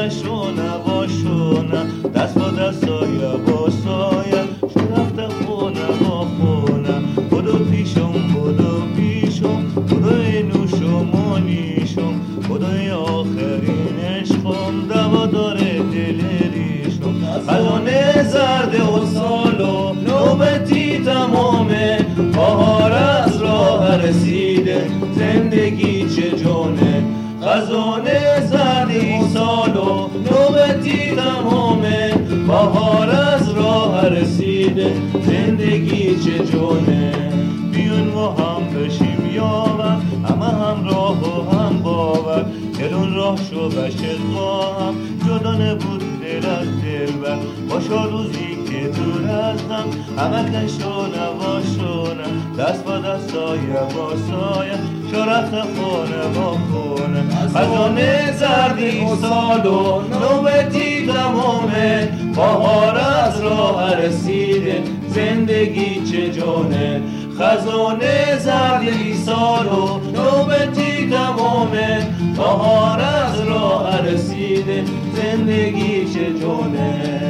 کش و نواشونه دست با دست سایه با سایه شو رفته خونه با خونه بدو پیشم بدوی نوشم و نیشم بدوی آخرین عشقم دوا داره دل ریشم خزانه زرد و سال و نوبتی تمامه بهار از راه رسیده زندگی چه جونه خزانه زردی سال و نوبتی تمامه بهار از راه رسیده زندگی چه جونه بیون و هم بشیم یاور همه هم راه و هم باور دلون راه شو بشه با هم جدا نبود دل از دل بر باشا روزی که دور ازم همه کشو نواشونه دست با دست سایه با سایه شرفت خونه با خونه خزانه زردی سال و نوبتی تمامه بهار از راه رسیده زندگی چه جونه خزانه زردی سال و نوبتی تمامه بهار از راه رسیده زندگی چه جونه